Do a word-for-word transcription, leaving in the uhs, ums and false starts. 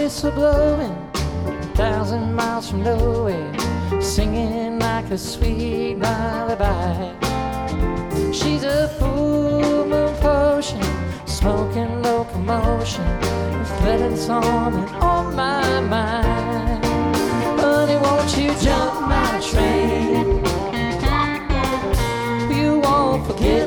whistle blowing a thousand miles from nowhere, singing like a sweet lullaby. She's a full moon potion, smoking locomotion, reflecting on and on my mind. Honey, won't you jump my train? You won't forget